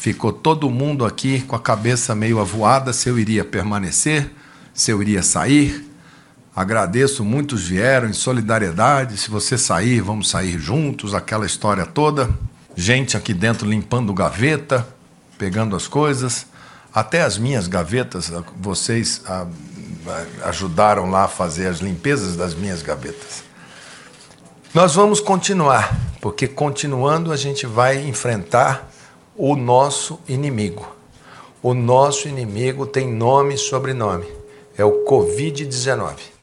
Ficou todo mundo aqui com a cabeça meio avoada se eu iria permanecer, se eu iria sair. Agradeço, muitos vieram em solidariedade. Se você sair, vamos sair juntos, aquela história toda. Gente aqui dentro limpando gaveta, pegando as coisas. Até as minhas gavetas, vocês ajudaram lá a fazer as limpezas das minhas gavetas. Nós vamos continuar, porque continuando a gente vai enfrentar o nosso inimigo. O nosso inimigo tem nome e sobrenome. É o Covid-19.